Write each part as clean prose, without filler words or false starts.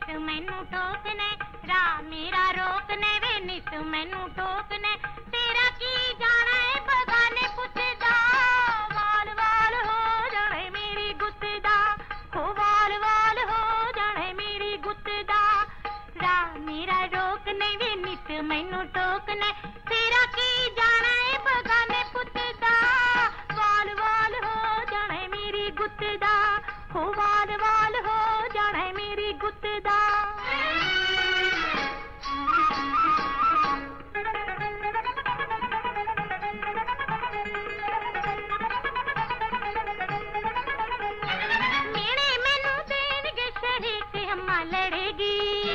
नित मैनू टोकने, राह मेरा रोकने वे नित मैनू टोकने। तेरा की जाना है बगाने पुछदा, वाल वाल हो जाने मेरी गुत्त दा, हो वाल वाल हो जाने मेरी गुत्त दा। राह मेरा रोकने वे नित मैनू टोकने, तेरा की जाना है बगाने पुछदा, वाल वाल हो जाने मेरी गुत्त दा, हो वाल वाल हो जाने मेरी गुत्त दा। मेरे मैनू देणगे शरीक अम्मा लड़ेगी,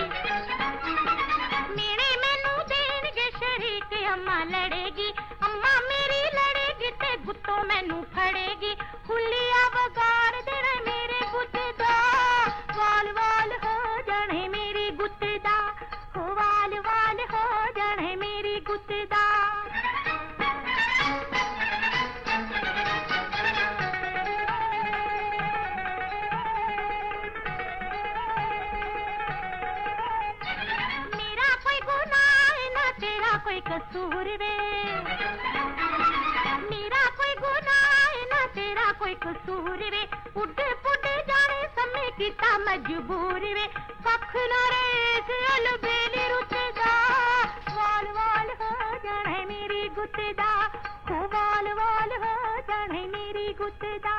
मेरे मैनू देणगे शरीक अम्मा लड़ेगी। अम्मा मेरी लड़ेगी ते गुत्तों मैनू फड़ेगी, हुलिया वगाड़ देना मेरे गुत्त दा, वाल वाल हो जाने मेरी गुत्त दा, हो वाल वाल हो जाने मेरी गुत्त दा। मेरा कोई गुनाह ना तेरा कोई कसूर वे, मेरा कोई गुनाह ना तेरा कोई कसूर वे। उड पुड जाने समय किता मजबूर वे, कख ना रेस अलबेली रुचदा, वाल वाल हो जाने मेरी गुत्त दा, हो वाल वाल हो जाने मेरी गुत्त दा।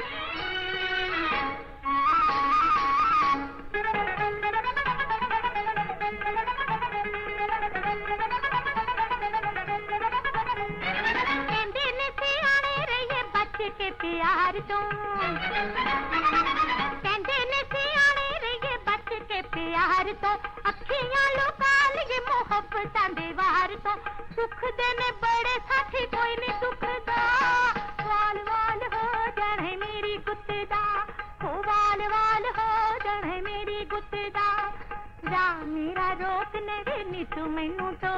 कहंदे ने सियाने रहिए बच के प्यार तो, कहंदे ने सियाने रहिए बच के प्यार तो, अखियां लुका लिए मोहब्बतां दे वार तो। सुख देने बड़े साथी कोई नहीं दुखदा, वाल वाल हो जाने मेरी गुत्त दा, हो वाल वाल हो जाने मेरी गुत्त दा। राह मेरा रोकने वे नित मैनू